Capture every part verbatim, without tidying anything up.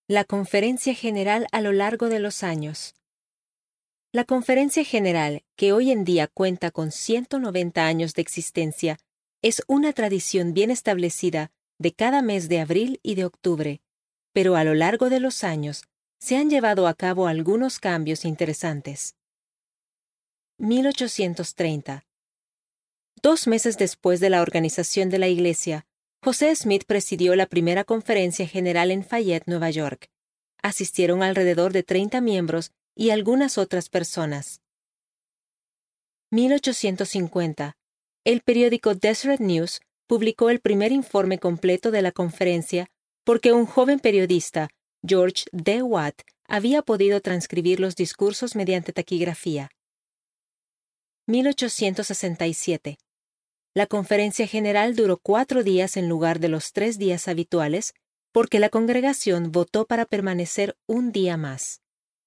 La Conferencia General a lo largo de los años. La Conferencia General, que hoy en día cuenta con ciento noventa años de existencia, es una tradición bien establecida de cada mes de abril y de octubre, pero a lo largo de los años se han llevado a cabo algunos cambios interesantes. mil ochocientos treinta. Dos meses después de la organización de la Iglesia, José Smith presidió la primera Conferencia General en Fayette, Nueva York. Asistieron alrededor de treinta miembros y algunas otras personas. mil ochocientos cincuenta. El periódico Deseret News publicó el primer informe completo de la conferencia porque un joven periodista, George D. Watt, había podido transcribir los discursos mediante taquigrafía. mil ochocientos sesenta y siete. La conferencia general duró cuatro días en lugar de los tres días habituales, porque la congregación votó para permanecer un día más.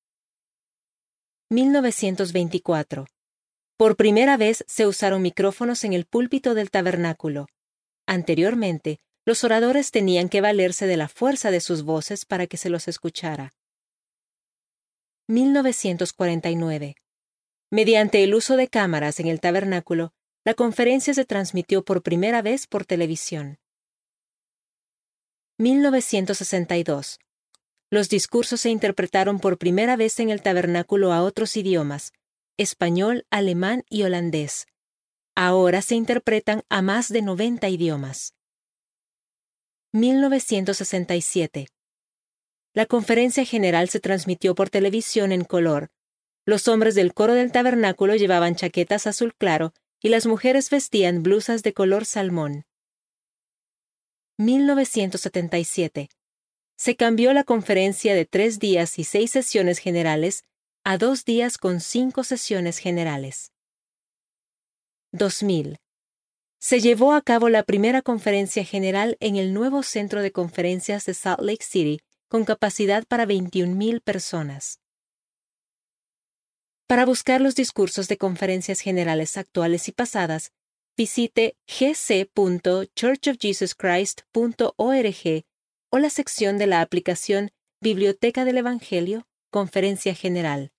mil novecientos veinticuatro. Por primera vez se usaron micrófonos en el púlpito del tabernáculo. Anteriormente, los oradores tenían que valerse de la fuerza de sus voces para que se los escuchara. mil novecientos cuarenta y nueve. Mediante el uso de cámaras en el tabernáculo, la conferencia se transmitió por primera vez por televisión. mil novecientos sesenta y dos. Los discursos se interpretaron por primera vez en el tabernáculo a otros idiomas, español, alemán y holandés. Ahora se interpretan a más de noventa idiomas. mil novecientos sesenta y siete. La conferencia general se transmitió por televisión en color. Los hombres del coro del tabernáculo llevaban chaquetas azul claro y las mujeres vestían blusas de color salmón. mil novecientos setenta y siete. Se cambió la conferencia de tres días y seis sesiones generales a dos días con cinco sesiones generales. dos mil. Se llevó a cabo la primera conferencia general en el nuevo centro de conferencias de Salt Lake City con capacidad para veintiún mil personas. Para buscar los discursos de conferencias generales actuales y pasadas, visite g c punto church of jesus christ punto org o la sección de la aplicación Biblioteca del Evangelio, Conferencia General.